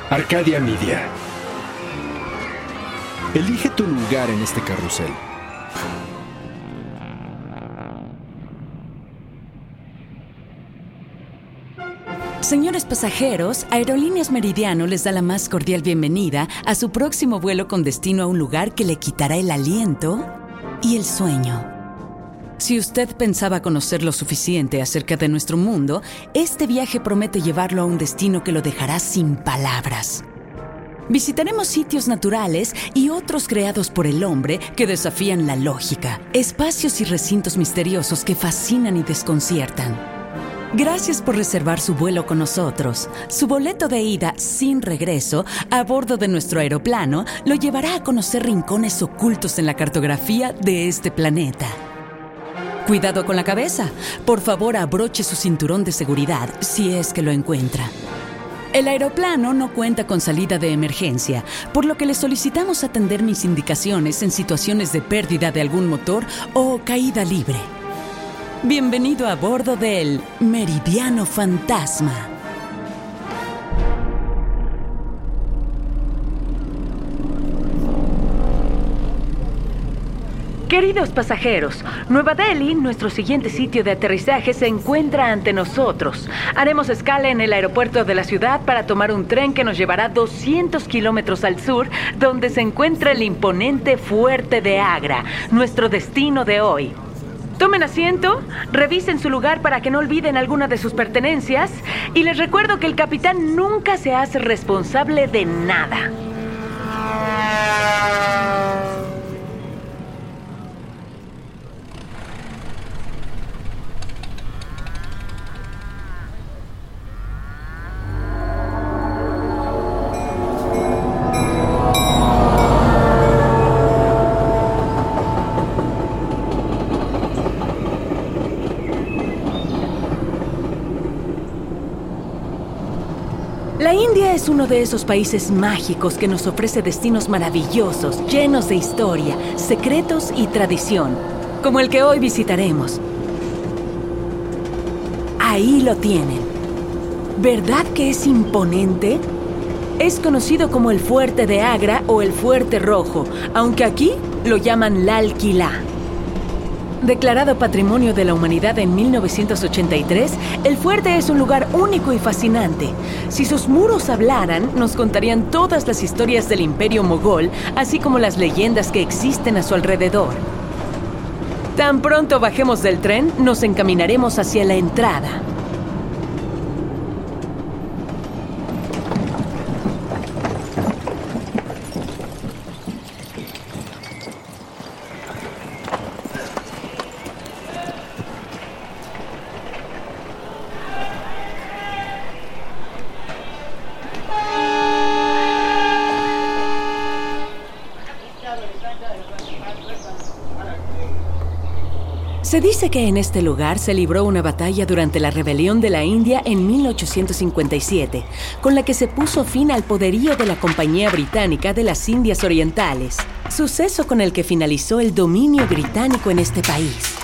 Arcadia Media. Elige tu lugar en este carrusel. Señores pasajeros, Aerolíneas Meridiano les da la más cordial bienvenida a su próximo vuelo con destino a un lugar que le quitará el aliento y el sueño. Si usted pensaba conocer lo suficiente acerca de nuestro mundo, este viaje promete llevarlo a un destino que lo dejará sin palabras. Visitaremos sitios naturales y otros creados por el hombre que desafían la lógica, espacios y recintos misteriosos que fascinan y desconciertan. Gracias por reservar su vuelo con nosotros. Su boleto de ida sin regreso a bordo de nuestro aeroplano lo llevará a conocer rincones ocultos en la cartografía de este planeta. Cuidado con la cabeza. Por favor, abroche su cinturón de seguridad si es que lo encuentra. El aeroplano no cuenta con salida de emergencia, por lo que le solicitamos atender mis indicaciones en situaciones de pérdida de algún motor o caída libre. Bienvenido a bordo del Meridiano Fantasma. Queridos pasajeros, Nueva Delhi, nuestro siguiente sitio de aterrizaje, se encuentra ante nosotros. Haremos escala en el aeropuerto de la ciudad para tomar un tren que nos llevará 200 kilómetros al sur, donde se encuentra el imponente Fuerte de Agra, nuestro destino de hoy. Tomen asiento, revisen su lugar para que no olviden alguna de sus pertenencias y les recuerdo que el capitán nunca se hace responsable de nada. La India es uno de esos países mágicos que nos ofrece destinos maravillosos, llenos de historia, secretos y tradición, como el que hoy visitaremos. Ahí lo tienen. ¿Verdad que es imponente? Es conocido como el Fuerte de Agra o el Fuerte Rojo, aunque aquí lo llaman Lal Quila. Declarado Patrimonio de la Humanidad en 1983, el fuerte es un lugar único y fascinante. Si sus muros hablaran, nos contarían todas las historias del Imperio Mogol, así como las leyendas que existen a su alrededor. Tan pronto bajemos del tren, nos encaminaremos hacia la entrada. Se dice que en este lugar se libró una batalla durante la rebelión de la India en 1857, con la que se puso fin al poderío de la Compañía Británica de las Indias Orientales, suceso con el que finalizó el dominio británico en este país.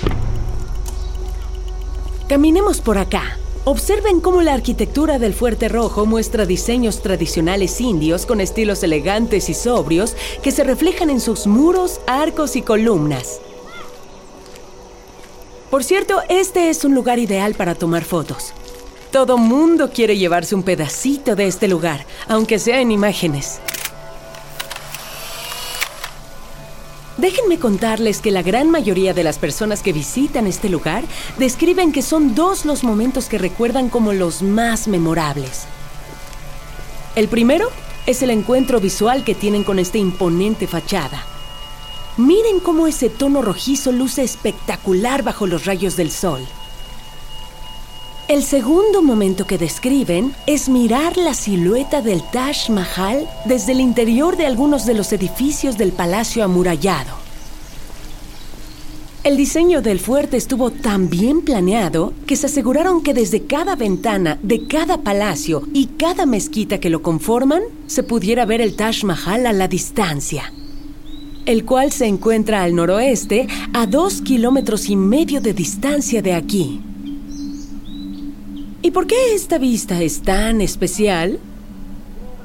Caminemos por acá. Observen cómo la arquitectura del Fuerte Rojo muestra diseños tradicionales indios con estilos elegantes y sobrios que se reflejan en sus muros, arcos y columnas. Por cierto, este es un lugar ideal para tomar fotos. Todo mundo quiere llevarse un pedacito de este lugar, aunque sea en imágenes. Déjenme contarles que la gran mayoría de las personas que visitan este lugar describen que son dos los momentos que recuerdan como los más memorables. El primero es el encuentro visual que tienen con esta imponente fachada. Miren cómo ese tono rojizo luce espectacular bajo los rayos del sol. El segundo momento que describen es mirar la silueta del Taj Mahal desde el interior de algunos de los edificios del palacio amurallado. El diseño del fuerte estuvo tan bien planeado que se aseguraron que desde cada ventana de cada palacio y cada mezquita que lo conforman se pudiera ver el Taj Mahal a la distancia, el cual se encuentra al noroeste a 2,5 kilómetros de distancia de aquí. ¿Y por qué esta vista es tan especial?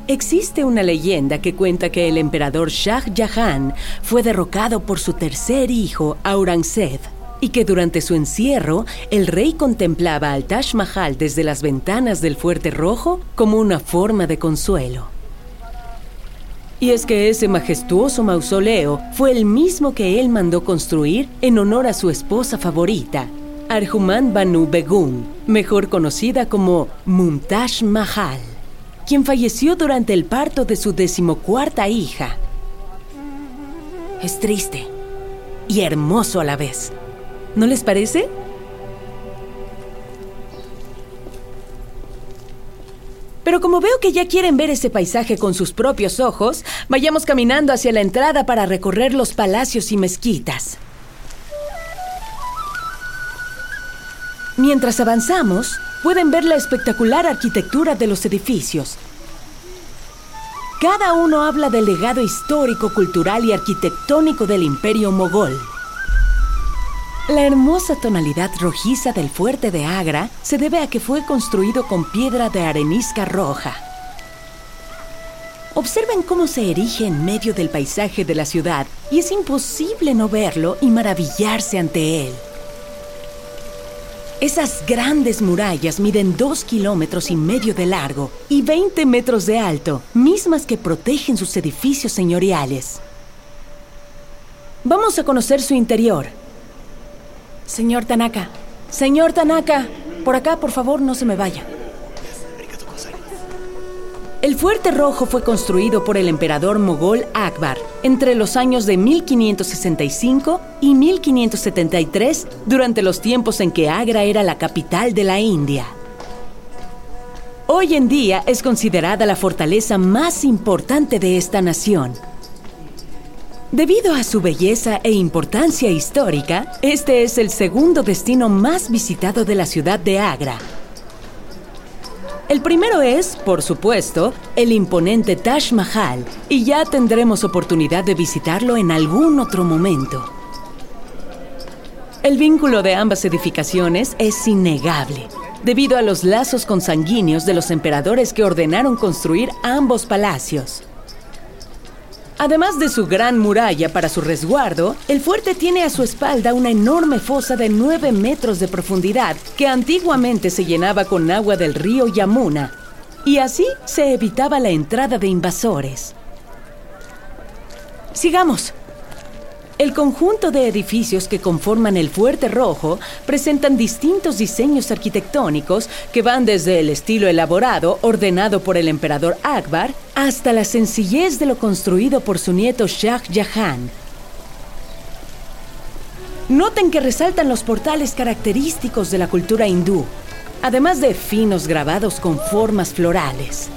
Existe una leyenda que cuenta que el emperador Shah Jahan fue derrocado por su tercer hijo, Aurangzeb, y que durante su encierro, el rey contemplaba al Taj Mahal desde las ventanas del Fuerte Rojo como una forma de consuelo. Y es que ese majestuoso mausoleo fue el mismo que él mandó construir en honor a su esposa favorita, Arjuman Banu Begum, mejor conocida como Mumtaz Mahal, quien falleció durante el parto de su 14ª hija. Es triste y hermoso a la vez, ¿no les parece? Pero como veo que ya quieren ver ese paisaje con sus propios ojos, vayamos caminando hacia la entrada para recorrer los palacios y mezquitas. Mientras avanzamos, pueden ver la espectacular arquitectura de los edificios. Cada uno habla del legado histórico, cultural y arquitectónico del Imperio Mogol. La hermosa tonalidad rojiza del fuerte de Agra se debe a que fue construido con piedra de arenisca roja. Observen cómo se erige en medio del paisaje de la ciudad y es imposible no verlo y maravillarse ante él. Esas grandes murallas miden 2,5 kilómetros de largo y 20 metros de alto, mismas que protegen sus edificios señoriales. Vamos a conocer su interior. Señor Tanaka, por acá, por favor, no se me vaya. El Fuerte Rojo fue construido por el emperador mogol Akbar entre los años de 1565 y 1573, durante los tiempos en que Agra era la capital de la India. Hoy en día es considerada la fortaleza más importante de esta nación. Debido a su belleza e importancia histórica, este es el segundo destino más visitado de la ciudad de Agra. El primero es, por supuesto, el imponente Taj Mahal, y ya tendremos oportunidad de visitarlo en algún otro momento. El vínculo de ambas edificaciones es innegable, debido a los lazos consanguíneos de los emperadores que ordenaron construir ambos palacios. Además de su gran muralla para su resguardo, el fuerte tiene a su espalda una enorme fosa de 9 metros de profundidad que antiguamente se llenaba con agua del río Yamuna, y así se evitaba la entrada de invasores. Sigamos. El conjunto de edificios que conforman el Fuerte Rojo presentan distintos diseños arquitectónicos que van desde el estilo elaborado, ordenado por el emperador Akbar, hasta la sencillez de lo construido por su nieto Shah Jahan. Noten que resaltan los portales característicos de la cultura hindú, además de finos grabados con formas florales.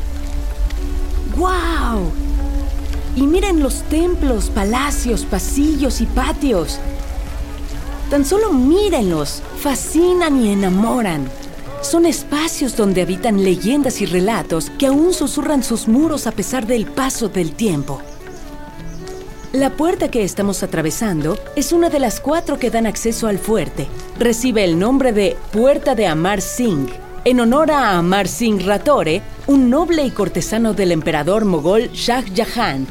¡Guau! Y miren los templos, palacios, pasillos y patios. Tan solo mírenlos, fascinan y enamoran. Son espacios donde habitan leyendas y relatos que aún susurran sus muros a pesar del paso del tiempo. La puerta que estamos atravesando es una de las 4 que dan acceso al fuerte. Recibe el nombre de Puerta de Amar Singh, en honor a Amar Singh Ratore, un noble y cortesano del emperador mogol Shah Jahan.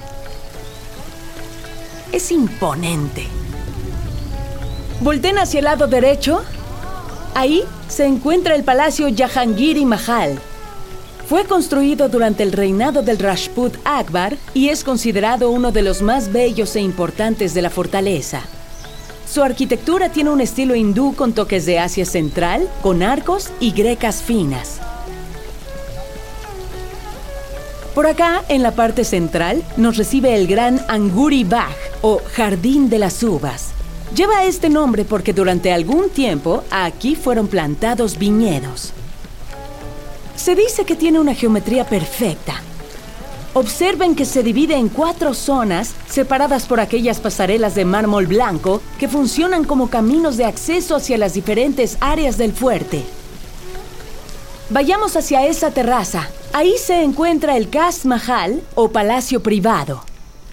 Es imponente. Volteen hacia el lado derecho. Ahí se encuentra el Palacio Jahangiri Mahal. Fue construido durante el reinado del Rajput Akbar y es considerado uno de los más bellos e importantes de la fortaleza. Su arquitectura tiene un estilo hindú con toques de Asia Central, con arcos y grecas finas. Por acá, en la parte central, nos recibe el gran Anguri Bagh, o Jardín de las Uvas. Lleva este nombre porque durante algún tiempo aquí fueron plantados viñedos. Se dice que tiene una geometría perfecta. Observen que se divide en 4 zonas separadas por aquellas pasarelas de mármol blanco que funcionan como caminos de acceso hacia las diferentes áreas del fuerte. Vayamos hacia esa terraza. Ahí se encuentra el Qasr Mahal, o palacio privado.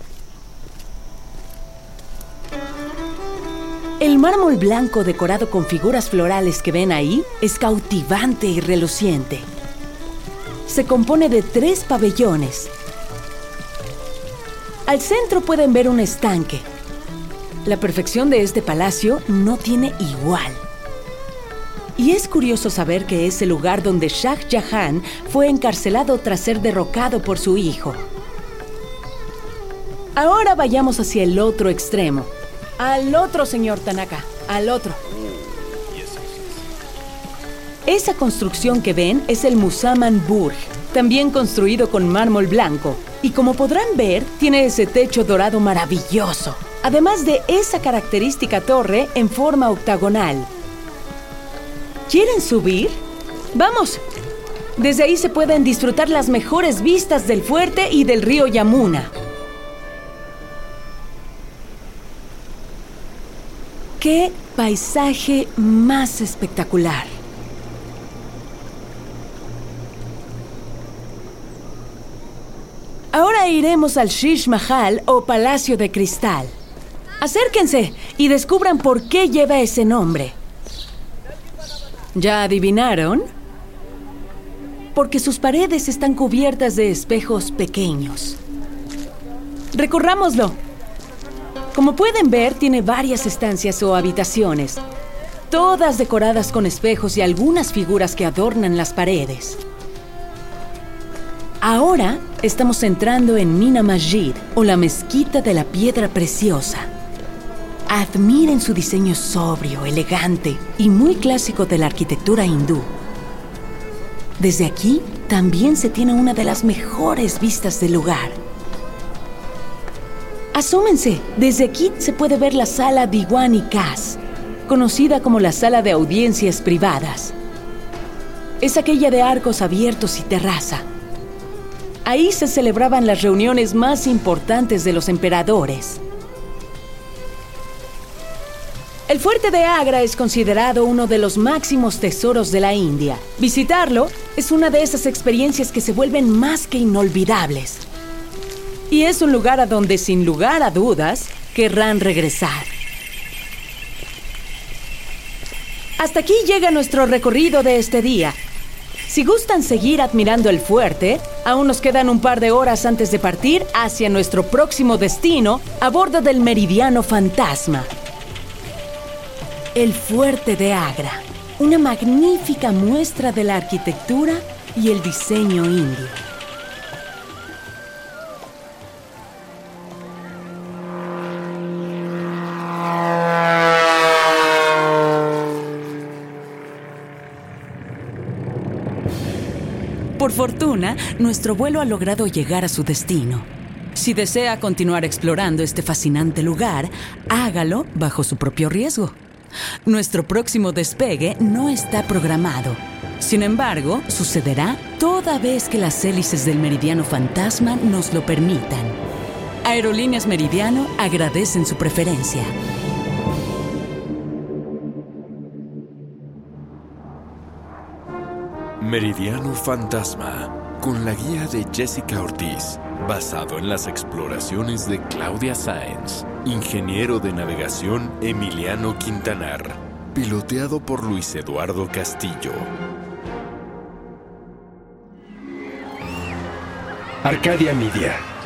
El mármol blanco decorado con figuras florales que ven ahí es cautivante y reluciente. se compone de 3 pabellones. Al centro pueden ver un estanque. La perfección de este palacio no tiene igual. Y es curioso saber que es el lugar donde Shah Jahan fue encarcelado tras ser derrocado por su hijo. Ahora vayamos hacia el otro extremo. Al otro, señor Tanaka. Al otro. Esa construcción que ven es el Musamman Burj, también construido con mármol blanco. Y como podrán ver, tiene ese techo dorado maravilloso. Además de esa característica torre en forma octagonal. ¿Quieren subir? ¡Vamos! Desde ahí se pueden disfrutar las mejores vistas del fuerte y del río Yamuna. ¡Qué paisaje más espectacular! Ahora iremos al Sheesh Mahal o Palacio de Cristal. Acérquense y descubran por qué lleva ese nombre. ¿Ya adivinaron? Porque sus paredes están cubiertas de espejos pequeños. Recorrámoslo. Como pueden ver, tiene varias estancias o habitaciones, todas decoradas con espejos y algunas figuras que adornan las paredes. Ahora estamos entrando en Mina Masjid, o la mezquita de la piedra preciosa. Admiren su diseño sobrio, elegante y muy clásico de la arquitectura hindú. Desde aquí también se tiene una de las mejores vistas del lugar. Asómense, desde aquí se puede ver la sala Diwan-i-Khas, conocida como la sala de audiencias privadas. Es aquella de arcos abiertos y terraza. Ahí se celebraban las reuniones más importantes de los emperadores. El fuerte de Agra es considerado uno de los máximos tesoros de la India. Visitarlo es una de esas experiencias que se vuelven más que inolvidables. Y es un lugar a donde, sin lugar a dudas, querrán regresar. Hasta aquí llega nuestro recorrido de este día. Si gustan seguir admirando el fuerte, aún nos quedan un par de horas antes de partir hacia nuestro próximo destino a bordo del Meridiano Fantasma. El Fuerte de Agra, una magnífica muestra de la arquitectura y el diseño indio. Por fortuna, nuestro vuelo ha logrado llegar a su destino. Si desea continuar explorando este fascinante lugar, hágalo bajo su propio riesgo. Nuestro próximo despegue no está programado. Sin embargo, sucederá toda vez que las hélices del Meridiano Fantasma nos lo permitan. Aerolíneas Meridiano agradecen su preferencia. Meridiano Fantasma, con la guía de Jessica Ortiz, basado en las exploraciones de Claudia Sáenz, ingeniero de navegación Emiliano Quintanar, piloteado por Luis Eduardo Castillo. Arcadia Media.